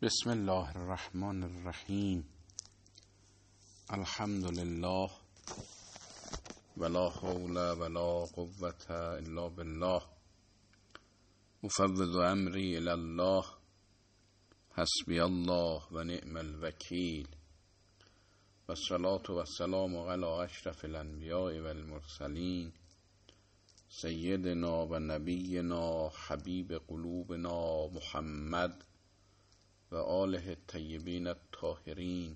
بسم الله الرحمن الرحیم. الحمد لله ولا حول ولا قوة الا بالله. افوض امری الی الله حسبی الله و نعم الوکیل. و الصلاة و السلام علی اشرف الانبیاء و المرسلین سیدنا و نبینا حبیب قلوبنا محمد و آله الطیبین الطاهرین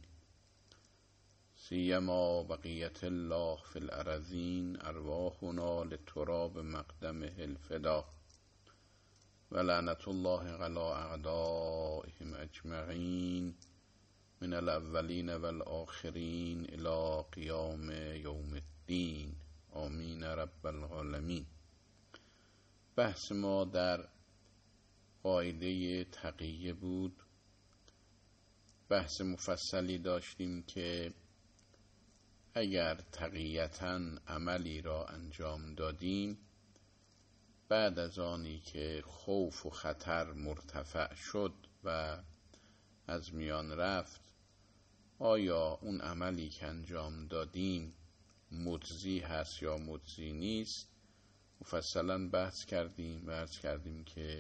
سیما بقیت الله فی الارضین. ارواحنا لتراب مقدمه الفدا و لعنت الله علی اعدائهم اجمعین من الاولین و الاخرین الی قیام یوم الدین. آمین رب العالمین. بحث ما در قاعده تقیه بود. بحث مفصلی داشتیم که اگر تقیةً عملی را انجام دادیم، بعد از آنی که خوف و خطر مرتفع شد و از میان رفت، آیا اون عملی که انجام دادیم مجزی هست یا مجزی نیست؟ مفصلاً بحث کردیم و عرض کردیم که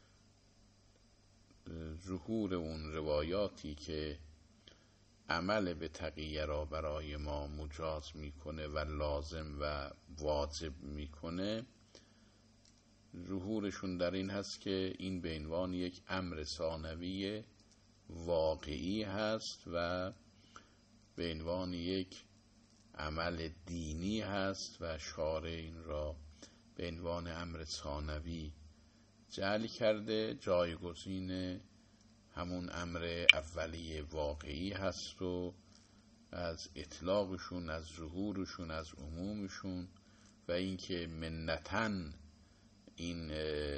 ظهور اون روایاتی که عمل به تقیه را برای ما مجاز میکنه و لازم و واجب میکنه، ظهورشون در این هست که این به عنوان یک امر ثانوی واقعی هست و به عنوان یک عمل دینی هست و شارع این را به عنوان امر ثانوی جعل کرده، جایگزین همون امر اولیه واقعی هست و از اطلاقشون، از ظهورشون، از عمومشون و اینکه منتن این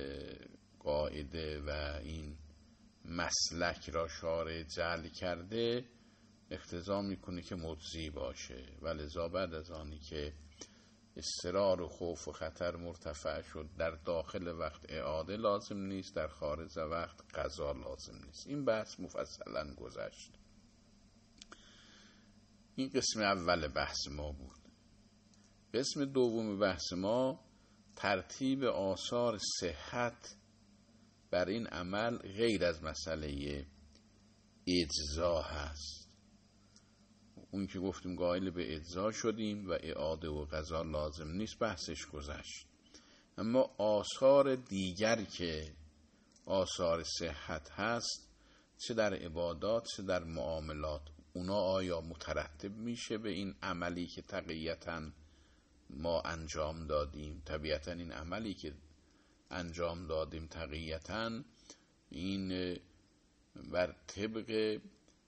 قاعده و این مسلک را شارع جعل کرده اقتضا میکنه که مجزی باشه. ولذا بعد از آنی که اضطرار و خوف و خطر مرتفع شد، در داخل وقت اعاده لازم نیست، در خارج وقت قضا لازم نیست. این بحث مفصلا گذشت. این قسم اول بحث ما بود. قسم دوم بحث ما ترتیب آثار صحت بر این عمل غیر از مسئله اجزا هست. اون که گفتیم قائل به اجزا شدیم و اعاده و قضا لازم نیست، بحثش گذشت. اما آثار دیگر که آثار صحت هست، چه در عبادات چه در معاملات، اونا آیا مترتب میشه به این عملی که تقیةً ما انجام دادیم؟ طبیعتاً این عملی که انجام دادیم تقیةً، این بر طبق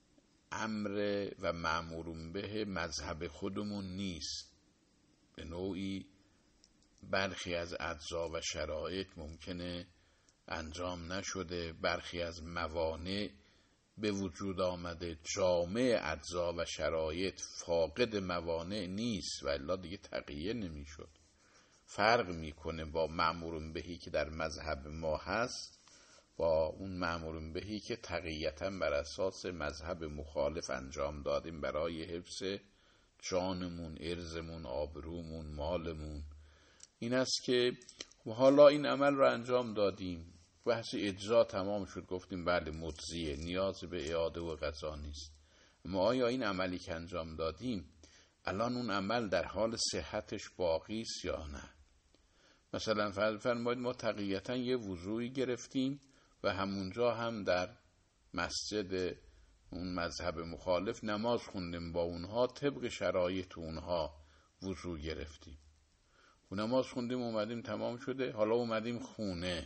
امر و مأمورون به مذهب خودمون نیست. به نوعی برخی از اجزا و شرایط ممکنه انجام نشده، برخی از موانع به وجود آمده، جامع اجزا و شرایط فاقد موانع نیست و الا دیگه تقیه نمیشد. فرق میکنه با مأمورون بهی که در مذهب ما هست با اون مأمورون بهی که تقیةً بر اساس مذهب مخالف انجام دادیم برای حفظ جانمون، ارزمون، آبرومون، مالمون. این است که حالا این عمل رو انجام دادیم، بحث اجزا تمام شد، گفتیم بله مجزیه، نیاز به اعاده و قضا نیست. اما آیا این عملی که انجام دادیم الان اون عمل در حال صحتش باقی است یا نه؟ مثلا فرمایید ما تقیةً یه وضوعی گرفتیم و همونجا هم در مسجد اون مذهب مخالف نماز خوندیم، با اونها طبق شرایط اونها وضوع گرفتیم و نماز خوندیم، اومدیم تمام شده، حالا اومدیم خونه.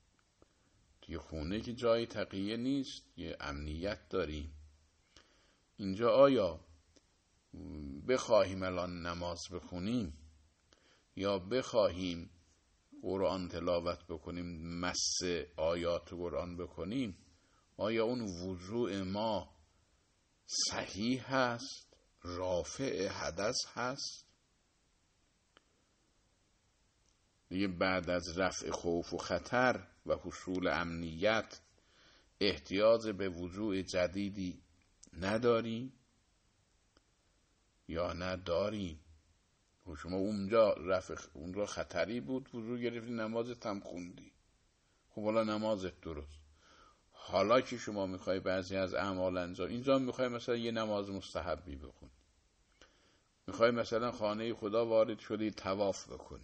دیگه خونه که جای تقیه نیست، یه امنیت داریم. اینجا آیا بخواهیم الان نماز بخونیم یا بخواهیم قرآن تلاوت بکنیم، مس آیات قرآن بکنیم، آیا اون وضوع ما صحیح هست، رافع حدث هست؟ دیگه بعد از رفع خوف و خطر و حصول امنیت احتیاج به وضوء جدیدی نداریم یا نداریم؟ شما اونجا اونجا خطری بود، وضوء گرفتی، نمازت هم خوندی، خب حالا نمازت درست. حالا که شما میخوای بعضی از اعمال انجام، اینجا میخوای مثلا یه نماز مستحبی بخونی، میخوای مثلا خانه خدا وارد شدی طواف بکنی،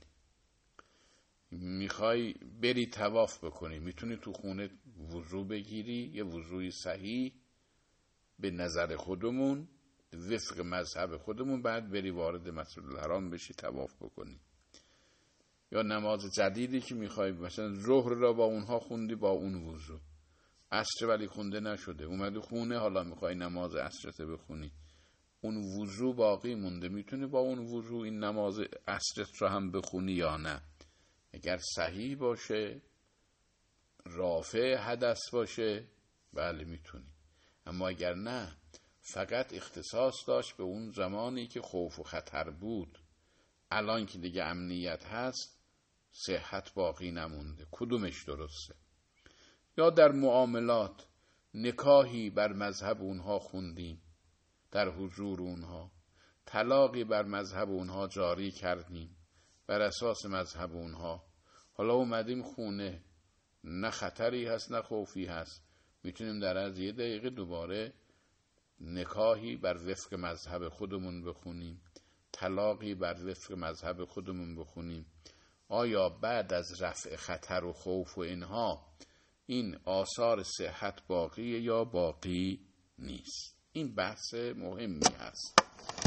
میخوای بری طواف بکنی، میتونی تو خونه وضو بگیری، یه وضوی صحیح به نظر خودمون وفق مذهب خودمون، بعد بری وارد مسجد الحرام بشی طواف بکنی. یا نماز جدیدی که میخوای، مثلا ظهر را با اونها خوندی با اون وضو، عصر ولی خونده نشده، اومدی خونه حالا میخوای نماز عصرت بخونی، اون وضو باقی مونده، میتونی با اون وضو این نماز عصرت را هم بخونی یا نه؟ اگر صحیح باشه، رافع حدث باشه، بله میتونی. اما اگر نه، فقط اختصاص داشت به اون زمانی که خوف و خطر بود، الان که دیگه امنیت هست صحت باقی نمونده، کدومش درسته؟ یا در معاملات، نکاحی بر مذهب اونها خوندیم در حضور اونها، طلاقی بر مذهب اونها جاری کردیم بر اساس مذهب اونها، حالا اومدیم خونه، نه خطری هست نه خوفی هست، میتونیم در از 1 دقیقه دوباره نکاحی بر وفق مذهب خودمون بخونیم، طلاقی بر وفق مذهب خودمون بخونیم. آیا بعد از رفع خطر و خوف و اینها این آثار صحت باقیه یا باقی نیست؟ این بحث مهمی هست.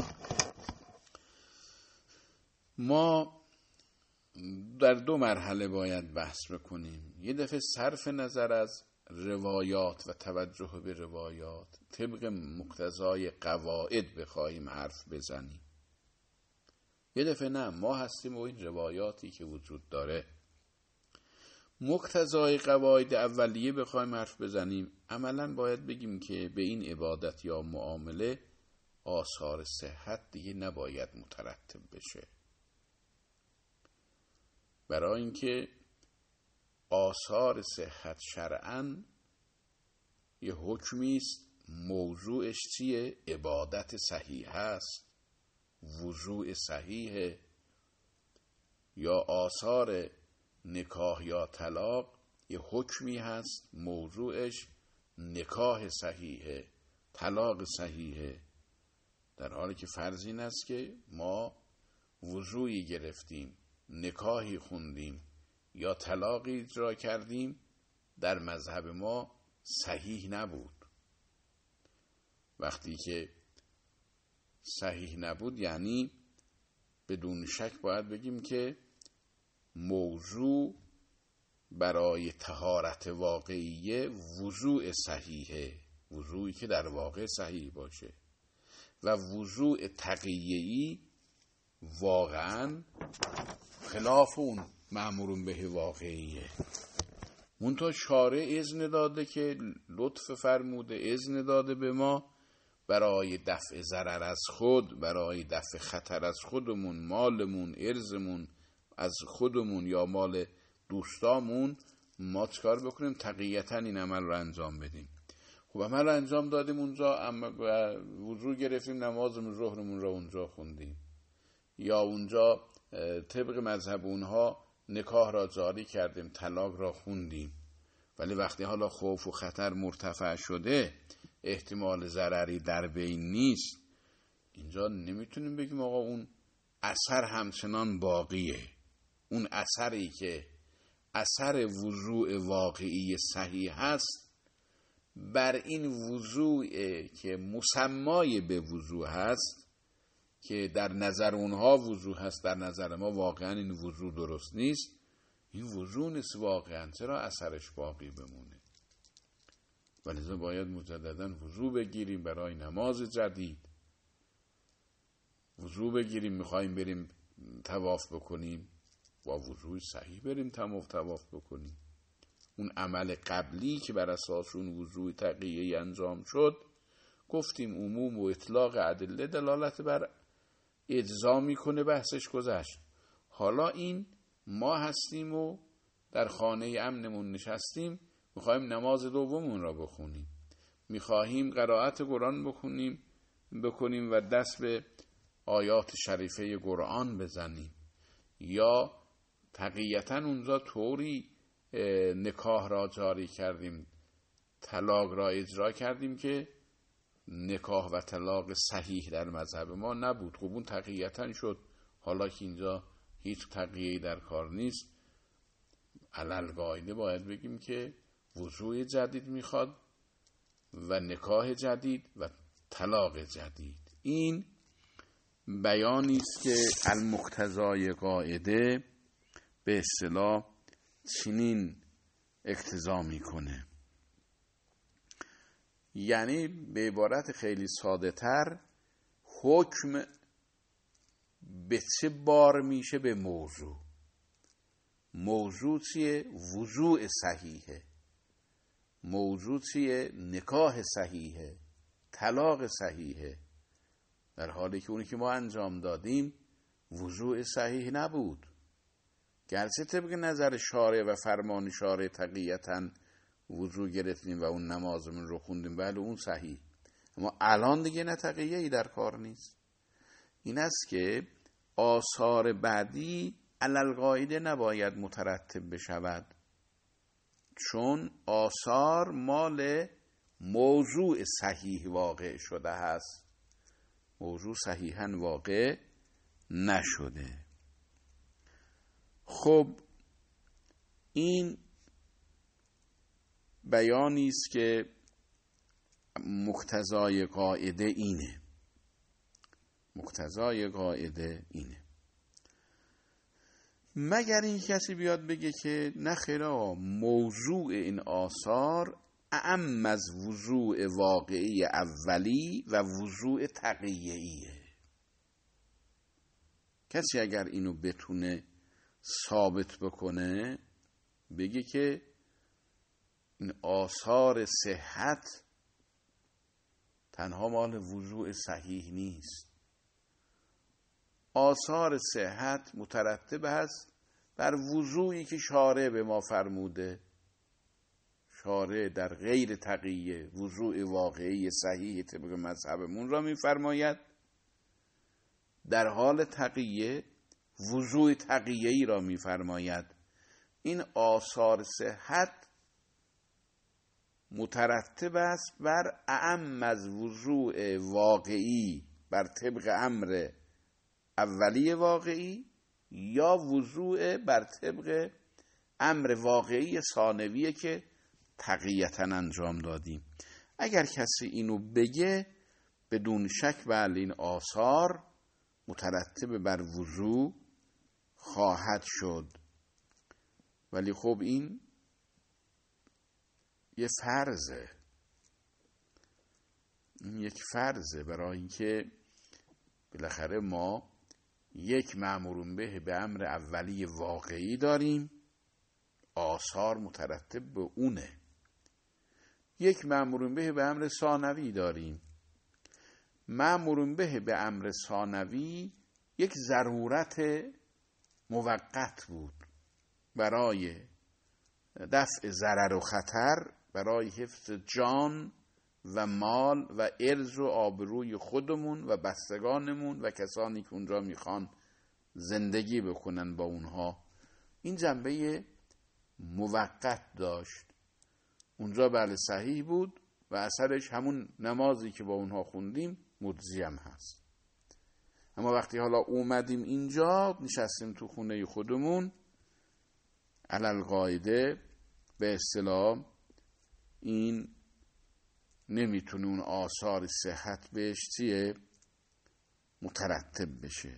ما در 2 مرحله باید بحث بکنیم. یه دفعه صرف نظر از روایات و توجه به روایات، طبق مقتضای قواعد بخواهیم حرف بزنیم. یه دفعه نه، ما هستیم و این روایاتی که وجود داره، مقتضای قواعد اولیه بخوایم حرف بزنیم، عملاً باید بگیم که به این عبادت یا معامله آثار صحت دیگه نباید مترتب بشه، برای اینکه آثار صحت شرعاً یه حکمی است، موضوعش چیه؟ عبادت صحیح هست، وضوء صحیح، یا آثار نکاح یا طلاق یه حکمی هست، موضوعش نکاح صحیحه، طلاق صحیحه. در حالی که فرض این است که ما وضوعی گرفتیم، نکاحی خوندیم یا طلاقی اجرا کردیم، در مذهب ما صحیح نبود. وقتی که صحیح نبود یعنی بدون شک باید بگیم که موضوع برای طهارت واقعیه وضوء صحیحه، وضوعی که در واقع صحیح باشه، و وضوء تقیه‌ای واقعا خلاف اون مأمورون به واقعیه. منتها شارع اذن داده که لطف فرموده، اذن داده به ما برای دفع ضرر از خود، برای دفع خطر از خودمون، مالمون، ارزمون، از خودمون یا مال دوستامون، ما چکار بکنیم؟ تقییتاً این عمل رو انجام بدیم. خب عمل رو انجام دادیم اونجا، اما وضو گرفتیم، نمازمون ظهرمون رو اونجا خوندیم، یا اونجا طبق مذهب اونها نکاح را جاری کردیم، طلاق را خوندیم، ولی وقتی حالا خوف و خطر مرتفع شده، احتمال ضرری در بین نیست، اینجا نمیتونیم بگیم آقا اون اثر همچنان باقیه. اون اثری که اثر وضوء واقعی صحیح هست، بر این وضوء که مسمای به وضوء هست، که در نظر اونها وضوء هست، در نظر ما واقعا این وضوء درست نیست، این وضوء نیست واقعا، چرا اثرش باقی بمونه؟ ولذا باید مجددا وضوء بگیریم برای نماز جدید، وضوء بگیریم میخواییم بریم طواف بکنیم، با وضوء صحیح بریم طواف بکنیم. اون عمل قبلی که بر اساس اون وضوء تقیه‌ای انجام شد، گفتیم عموم و اطلاق ادله دلالت بر اجزا میکنه، بحثش گذشت. حالا این ما هستیم و در خانه امنمون نشستیم، میخوایم نماز دومون را بخونیم، میخواهیم قرائت قرآن بکنیم و دست به آیات شریفه قرآن بزنیم، یا تقیتا اونجا طوری نکاح را جاری کردیم، طلاق را اجرا کردیم که نکاح و طلاق صحیح در مذهب ما نبود. خب اون تقیتا شد. حالا که اینجا هیچ تقیه‌ای در کار نیست، علل قاعده باید بگیم که وضوء جدید میخواد و نکاح جدید و طلاق جدید. این بیانی است که المقتضای قاعده به اصطلاح چنین اقتضا میکنه. یعنی به عبارت خیلی ساده تر، حکم به چه بار میشه؟ به موضوع. موضوع چیه؟ وضوء صحیحه. موضوع چیه؟ نکاح صحیحه، طلاق صحیحه. در حالی که اونی که ما انجام دادیم وضوء صحیح نبود. گرچه طبق نظر شارع و فرمان شارع تقییتاً وضوء گرفتیم و اون نمازمون رو خوندیم، بله اون صحیح، اما الان دیگه نه تقیه‌ای در کار نیست. این است که آثار بعدی علل قاعده نباید مترتب بشود، چون آثار مال موضوع صحیح واقع شده هست، موضوع صحیحاً واقع نشده. خب این بیانی است که مقتضای قاعده اینه. مقتضای قاعده اینه. مگر این کسی بیاد بگه که نخیرا موضوع این آثار اعم از وضوع واقعی اولی و وضوع تقیه‌ایه. کسی اگر اینو بتونه ثابت بکنه، بگه که این آثار صحت تنها مال وضوع صحیح نیست، آثار صحت مترتب هست بر وضوعی که شارع به ما فرموده. شارع در غیر تقیه وضوع واقعی صحیح طبق مذهبمون را میفرماید، در حال تقیه وضوع تقیه‌ای را میفرماید. این آثار صحت مترتب است بر اعم از وضوع واقعی بر طبق امر اولی واقعی، یا وضوع بر طبق امر واقعی ثانویه که تقییتا انجام دادیم. اگر کسی اینو بگه، بدون شک بله این آثار مترتب بر وضوع خواهد شد. ولی خب این یه فرضه، این یک فرضه، برای اینکه بالاخره ما یک مأمورون به امر اولی واقعی داریم، آثار مترتب به اونه. یک مأمورون به امر ثانوی داریم. مأمورون به امر ثانوی یک ضرورت موقت بود برای دفع ضرر و خطر، برای حفظ جان و مال و عرض و آبروی خودمون و بستگانمون و کسانی که اونجا میخوان زندگی بکنن با اونها. این جنبه موقت داشت. اونجا بله صحیح بود و اثرش همون نمازی که با اونها خوندیم مجزی هم هست. اما وقتی حالا اومدیم اینجا، نشستیم تو خونه خودمون، علل قاعده به اصطلاح این نمیتونه اون آثار صحت بهش چیه مترتب بشه.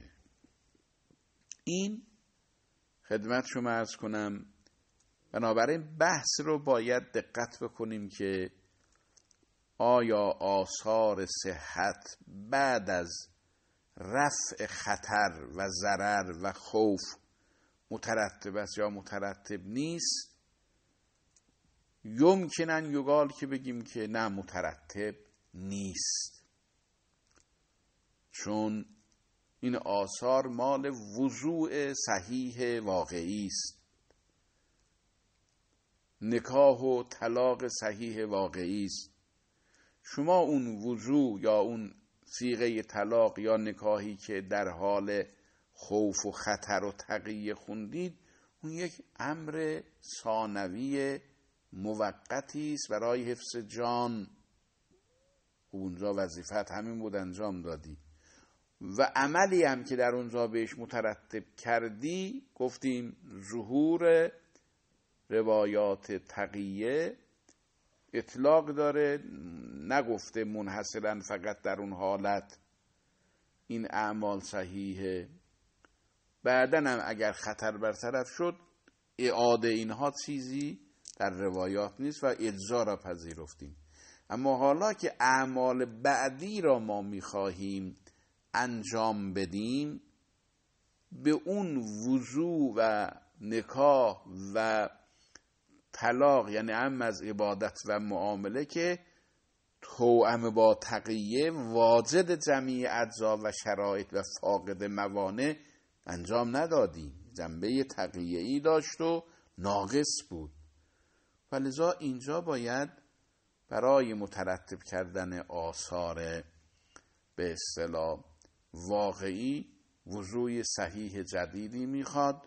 این خدمت شما عرض کنم. بنابراین بحث رو باید دقت بکنیم که آیا آثار صحت بعد از رفع خطر و ضرر و خوف مترتب است یا مترتب نیست. یمکنن یقال که بگیم که نه مترتب نیست، چون این آثار مال وضوع صحیح واقعی است. نکاح و طلاق صحیح واقعی است. شما اون وضو یا اون صیغه طلاق یا نکاحی که در حال خوف و خطر و تقیه خوندید، اون یک امر ثانوی موقتی است برای حفظ جان. اونجا وظیفت همین بود، انجام دادی. و عملی هم که در اونجا بهش مترتب کردی، گفتیم ظهور روایات تقیه اطلاق داره، نگفته منحصرا فقط در اون حالت این اعمال صحیحه. بعدن هم اگر خطر برطرف شد، اعاده اینها چیزی در روایات نیست و اجزا را پذیرفتیم. اما حالا که اعمال بعدی را ما میخواهیم انجام بدیم، به اون وضو و نکاح و طلاق، یعنی هم از عبادت و معامله که توأم با تقیه واجد جمیع اجزا و شرایط و فاقد موانع انجام ندادیم. جنبه تقیه‌ای داشت و ناقص بود. ولذا اینجا باید برای مترتب کردن آثار به اصطلاح واقعی وضوء صحیح جدیدی میخواد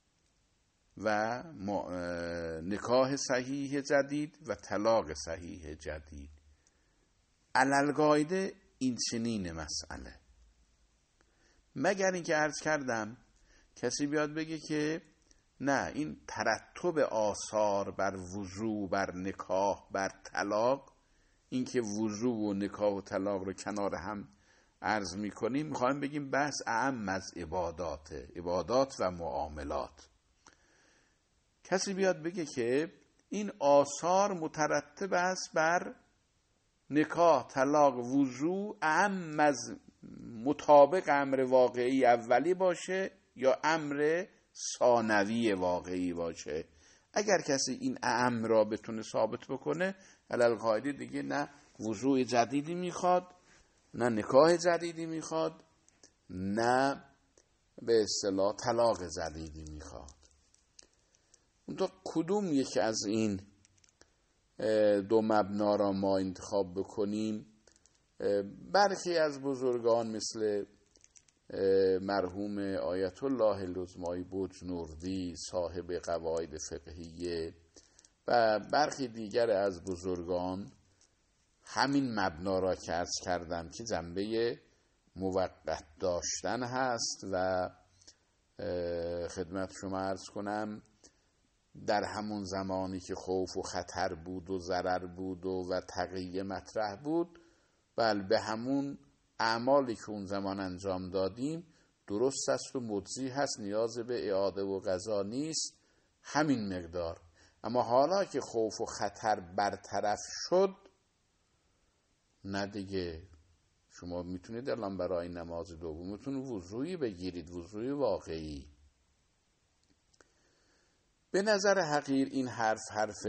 و نکاح صحیح جدید و طلاق صحیح جدید. علالقاعده این چنین مسئله، مگر اینکه عرض کردم کسی بیاد بگه که نه، این ترتب آثار بر وضو، بر نکاح، بر طلاق، این که وضو و نکاح و طلاق رو کنار هم عرض میکنیم، میخوایم بگیم بحث اعم از عبادات و معاملات. کسی بیاد بگه که این آثار مترتب است بر نکاح، طلاق، وضو، اعم از مطابق امر واقعی اولی باشه یا امر ثانوی واقعی باشه. اگر کسی این اعم را بتونه ثابت بکنه، علالقاعده دیگه نه وضوء جدیدی میخواد، نه نکاح جدیدی میخواد، نه به اصطلاح طلاق جدیدی میخواد. اونطور کدوم یکی از این دو مبنا را ما انتخاب بکنیم؟ برخی از بزرگان مثل مرحوم آیت الله لزمایی بجنوردی صاحب قواعد فقهیه و برخی دیگر از بزرگان همین مبنا را که عرض کردم که جنبه موقت داشتن هست و خدمت شما عرض کنم در همون زمانی که خوف و خطر بود و ضرر بود و تقیه مطرح بود، بل به همون اعمالی که اون زمان انجام دادیم درست است و مجزی هست، نیاز به اعاده و قضا نیست، همین مقدار. اما حالا که خوف و خطر برطرف شد، نه دیگه، شما میتونید الان برای نماز دومتون وضوئی بگیرید، وضوئی واقعی. به نظر حقیر این حرف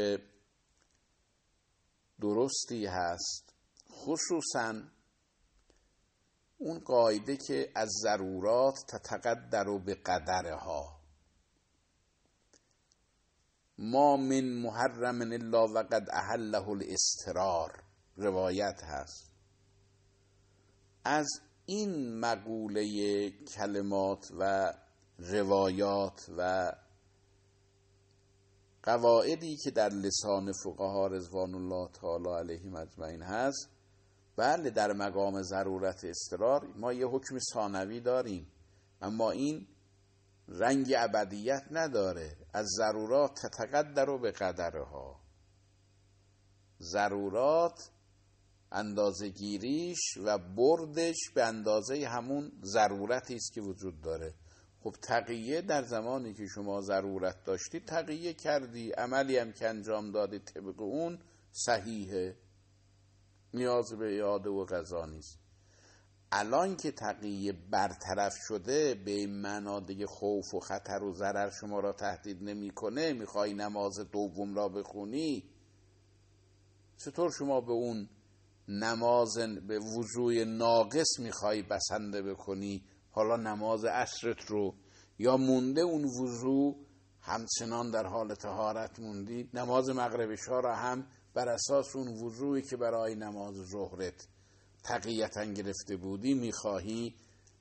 درستی هست، خصوصاً اون قاعده که از ضرورات تتقدر به قدرها، ما من محرم الا وقد احله الاضطرار، روایت هست. از این مقوله کلمات و روایات و قواعدی که در لسان فقها رضوان الله تعالی علیهم اجمعین هست، بله در مقام ضرورت اضطرار ما یه حکم ثانوی داریم، اما این رنگ ابدیت نداره. از ضرورات تتقدر به قدرها، ضرورات اندازه گیریش و بردش به اندازه همون ضرورتی است که وجود داره. خب تقیه در زمانی که شما ضرورت داشتی تقیه کردی، عملی هم که انجام دادی طبق اون صحیحه، نیاز به اعاده و قضا نیست. الان که تقیه برطرف شده، به این معنا دیگه خوف و خطر و ضرر شما را تهدید نمیکنه، میخوای نماز دوم را بخونی، چطور شما به اون نماز به وضوء ناقص میخوای بسنده بکنی؟ حالا نماز عصرت رو یا مونده اون وضوء همچنان در حال طهارت موندید، نماز مغرب عشا را هم بر اساس اون وضوئی که برای نماز ظهرت تقیتا گرفته بودی میخواهی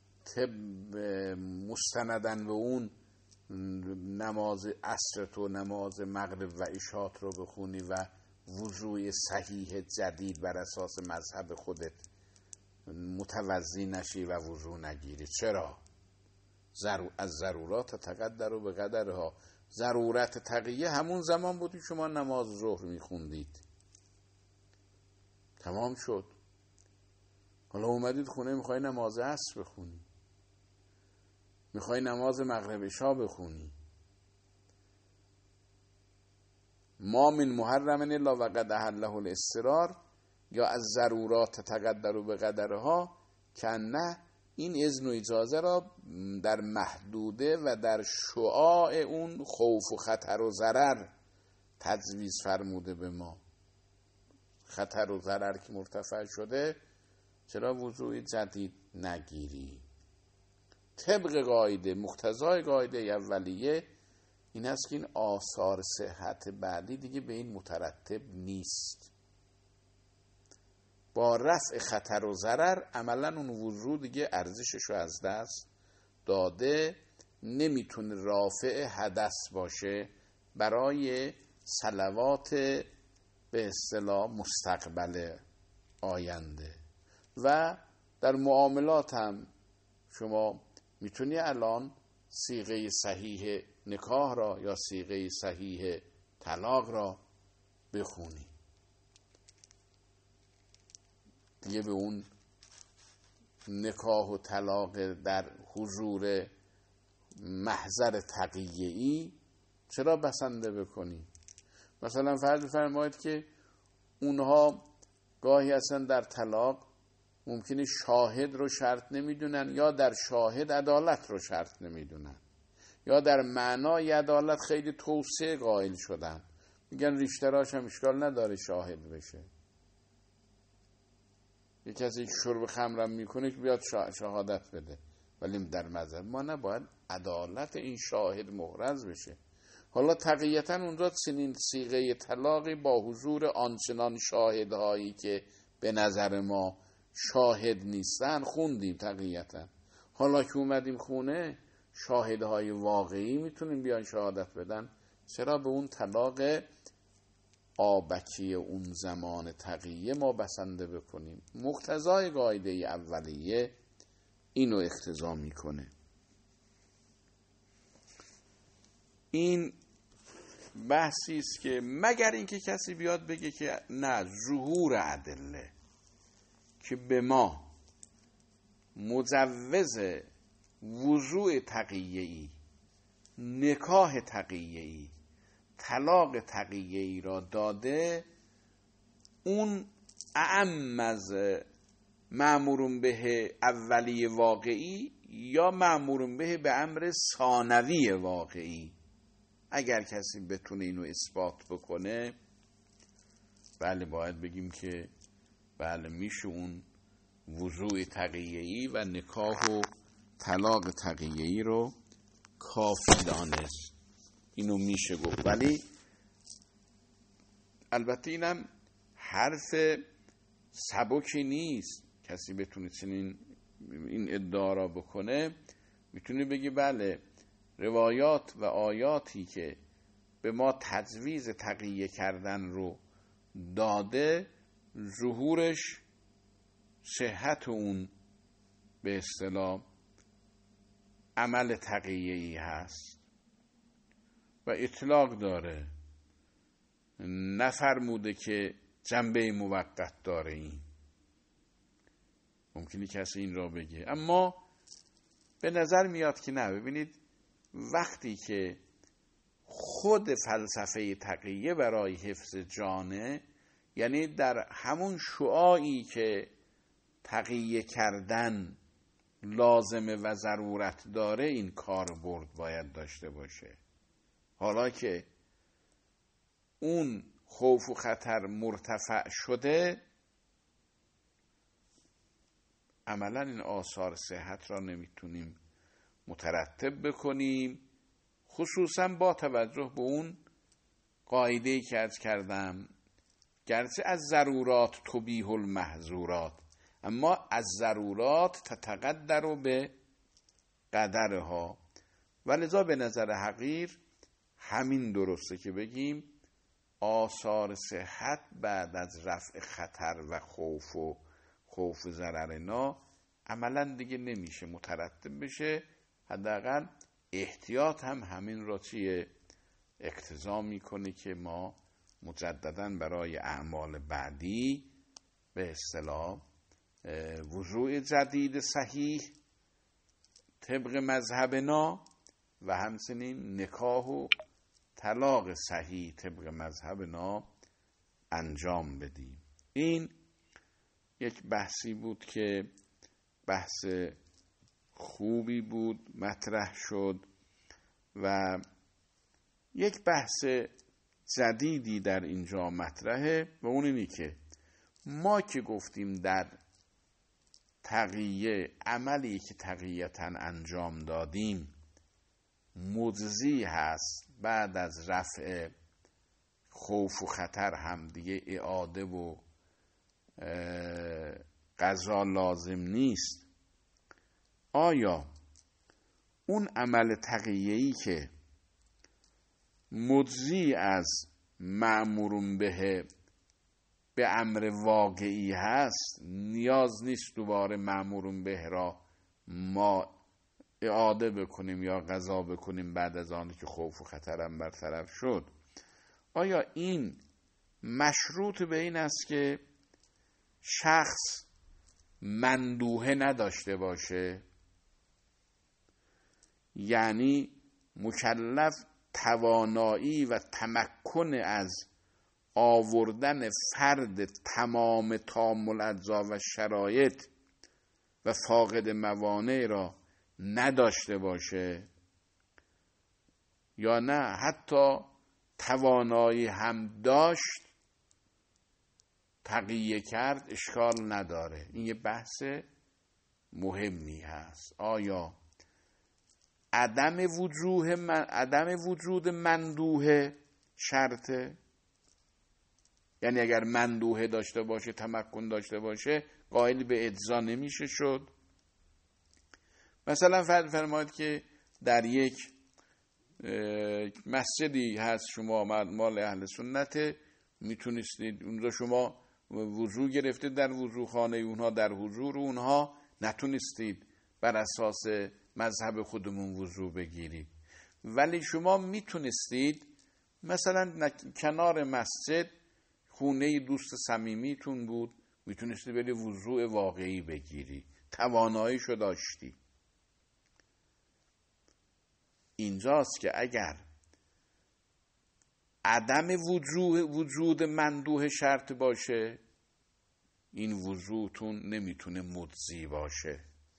مستندن به اون نماز عصرت و نماز مغرب و عشات رو بخونی و وضوء صحیح جدید بر اساس مذهب خودت متوضی نشی و وضوء نگیری. چرا؟ از ضرورات تقدر و به قدرها. ضرورت تقیه همون زمان بودی شما نماز ظهر میخوندید، تمام شد. حالا اومدید خونه میخوای نماز عصر بخونی، میخوای نماز مغرب عشا بخونی. ما من محرم الا وقد احله الاضطرار، یا از ضرورات تقدر و به قدرها، که نه این اذن و اجازه را در محدوده و در شعاع اون خوف و خطر و ضرر تجویز فرموده به ما. خطر و ضرر که مرتفع شده چرا وضوء جدید نگیری؟ طبق قاعده، مقتضای قاعده اولیه این است که این آثار صحت بعدی دیگه به این مترتب نیست. با رفع خطر و ضرر عملا اون وضوء دیگه ارزشش رو از دست داده، نمیتونه رافع حدث باشه برای صلوات به اصطلاح مستقبل آینده. و در معاملات هم شما میتونی الان صیغه صحیح نکاح را یا صیغه صحیح طلاق را بخونی، دیگه به اون نکاح و طلاق در حضور محضر تقیه‌ای چرا بسنده بکنی؟ مثلا فرض فرمایید که اونها گاهی اصلا در طلاق ممکنه شاهد رو شرط نمیدونن، یا در شاهد عدالت رو شرط نمیدونن، یا در معنای عدالت خیلی توسعه قائل شدن، میگن ریشتراش هم اشکال نداره شاهد بشه. یک کسی شرب خمرم میکنه که بیاد شهادت بده، ولی در مذهب ما نباید عدالت این شاهد محرز بشه. حالا تقیتا اونجا چنین صیغه طلاقی با حضور آنچنان شاهدهایی که به نظر ما شاهد نیستن خوندیم تقیتا. حالا که اومدیم خونه شاهدهای واقعی میتونیم بیان شهادت بدن، چرا به اون طلاق آبکی اون زمان تقیه ما بسنده بکنیم؟ مقتضای قاعده اولیه اینو اقتضا میکنه. این بحثی است که مگر اینکه کسی بیاد بگه که نه، ظهور ادله که به ما مجوز وضوء تقیه‌ای، نکاح تقیه‌ای، طلاق تقیه‌ای را داده، اون اعم از مأمور به اولی واقعی یا مأمور به امر ثانوی واقعی. اگر کسی بتونه اینو اثبات بکنه، بله باید بگیم که بله میشه اون وضوء تقیه‌ای و نکاح و طلاق تقیه‌ای رو کافی دانست، اینو میشه گفت. ولی البته اینم حرف سبکی نیست. کسی بتونه چنین این ادعا را بکنه، میتونه بگی بله روایات و آیاتی که به ما تجویز تقیه کردن رو داده، ظهورش صحت اون به اصطلاح عمل تقیه‌ای هست و اطلاق داره، نفرموده که جنبه موقت داره. این ممکنه کسی این را بگه، اما به نظر میاد که نه. ببینید وقتی که خود فلسفه تقیه برای حفظ جانه، یعنی در همون شعاعی که تقیه کردن لازمه و ضرورت داره، این کاربرد باید داشته باشه. حالا که اون خوف و خطر مرتفع شده، عملا این آثار صحت را نمیتونیم مترتب بکنیم. خصوصا با توجه به اون قاعده‌ای که عرض کردم، گرچه از ضرورات تبیح المحظورات، اما از ضرورات تتقدر به قدرها، ولذا به نظر حقیر همین درسته که بگیم آثار صحت بعد از رفع خطر و خوف ضررنا عملا دیگه نمیشه مترتب بشه. حداقل احتیاط هم همین را چیه اقتضا میکنه که ما مجددا برای اعمال بعدی به اصطلاح وضوء جدید صحیح طبق مذهبنا و همچنین نکاح و طلاق صحیح طبق مذهبنا انجام بدیم. این یک بحثی بود که بحث خوبی بود مطرح شد و یک بحث جدیدی در اینجا مطرحه و اون اینی که ما که گفتیم در تقیه عملی که تقییتاً انجام دادیم مجزی هست، بعد از رفع خوف و خطر هم دیگه اعاده و قضا لازم نیست، آیا اون عمل تقیه‌ای که مجزی از مأمورون به امر واقعی هست نیاز نیست دوباره مأمورون به را ما اعاده بکنیم یا قضا بکنیم بعد از آنی که خوف و خطرم برطرف شد؟ آیا این مشروط به این است که شخص مندوحه نداشته باشه؟ یعنی مکلف توانایی و تمکن از آوردن فرد تمام تام الاجزا و شرایط و فاقد موانع را نداشته باشه، یا نه حتی توانایی هم داشت تقیه کرد اشکال نداره؟ این یه بحث مهمی هست. آیا عدم وجود مندوحه شرطه؟ یعنی اگر مندوحه داشته باشه تمکن داشته باشه قائل به اجزا نمیشه شد؟ مثلا فرمایید که در یک مسجدی هست شما مال اهل سنت، میتونستید اونجا شما وضو گرفتید در وضوخانه اونها در حضور اونها، نتونستید بر اساس مذهب خودمون وضو بگیرید، ولی شما میتونستید مثلا کنار مسجد خونه دوست صمیمیتون بود، میتونستید بری وضو واقعی بگیری، تواناییشو داشتی. اینجاست که اگر عدم وجود مندوحه شرط باشه این وضوتون نمیتونه مجزی باشه،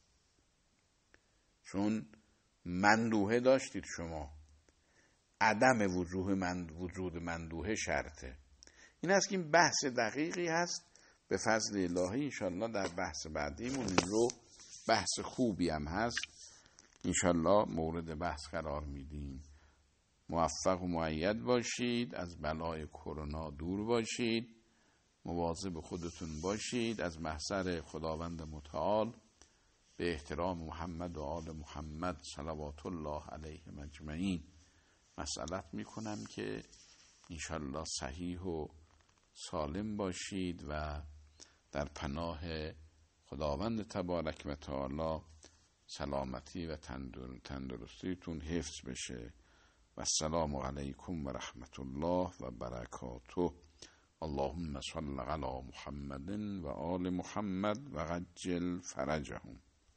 چون مندوحه داشتید شما، عدم وجود مندوحه شرطه. این است که این بحث دقیقی هست، به فضل الهی انشالله در بحث بعدیمون این رو بحث خوبی هم هست انشالله مورد بحث قرار میدیم. موفق و مؤید باشید، از بلای کرونا دور باشید، مواظب خودتون باشید، از محضر خداوند متعال به احترام محمد و آل محمد صلوات الله علیهم اجمعین مسئلت میکنم که انشالله صحیح و سالم باشید و در پناه خداوند تبارک و تعالی سلامتی و تندرستیتون حفظ بشه. و السلام علیکم و رحمت الله و برکاته. اللهم صل علی محمد و آل محمد و عجل فرجهم.